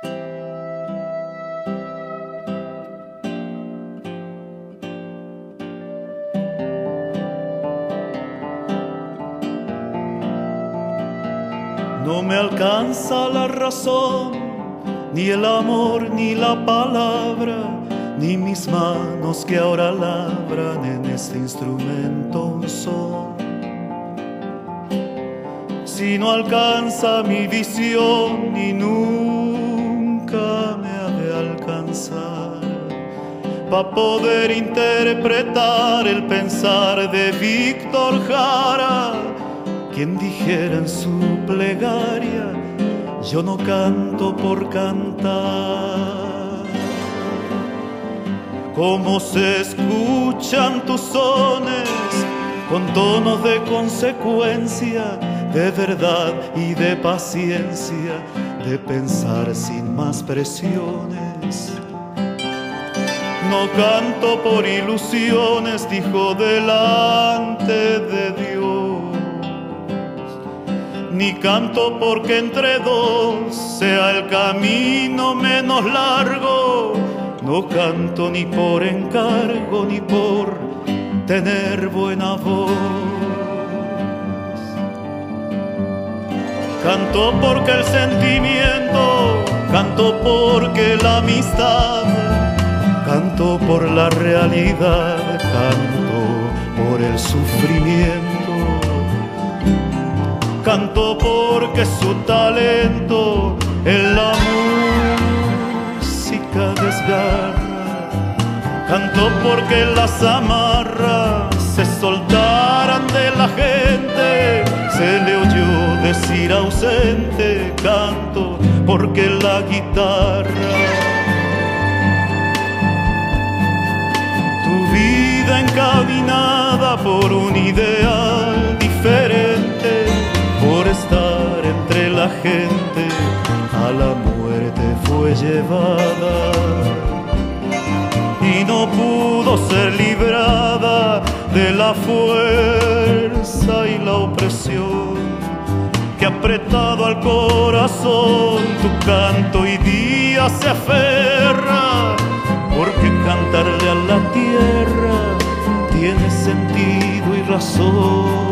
No me alcanza la razón, ni el amor, ni la palabra, ni mis manos que ahora labran en este instrumento un son. Si no alcanza mi visión, y nunca me ha de alcanzar, para poder interpretar el pensar de Víctor Jara, quien dijera en su plegaria: yo no canto por cantar. Cómo se escuchan tus sones con tonos de consecuencia, de verdad y de paciencia, de pensar sin más presiones. No canto por ilusiones, dijo delante de Dios, ni canto porque entre dos sea el camino menos largo. No canto ni por encargo, ni por tener buena voz. Canto porque el sentimiento, canto porque la amistad, canto por la realidad, canto por el sufrimiento, canto porque su talento en la música desgarra, canto porque las amarras se soltaran de la gente, se le oyó decir ausente, canto porque la guitarra, tu vida encaminada por un ideal diferente, por estar entre la gente, a la muerte fue llevada y no pudo ser librada de la fuerza y la opresión que apretado al corazón tu canto hoy día se aferra, porque cantarle a la tierra tiene sentido y razón.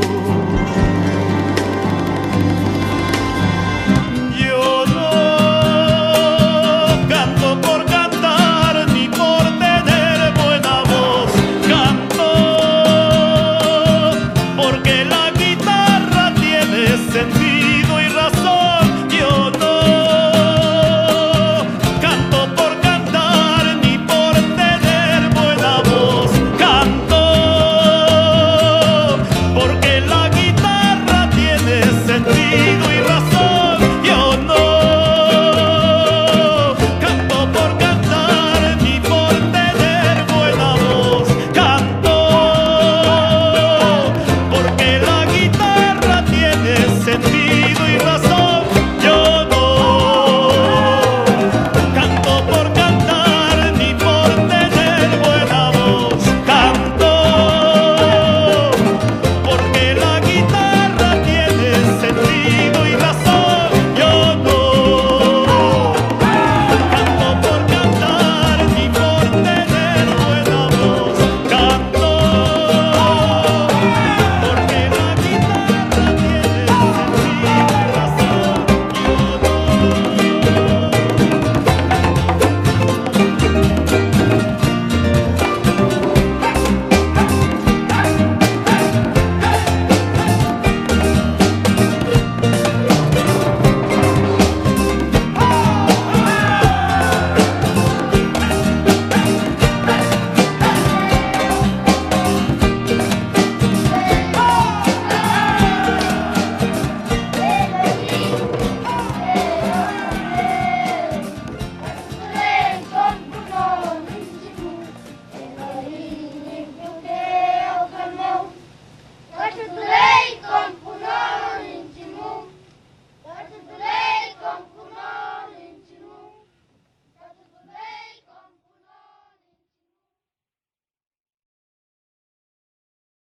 What's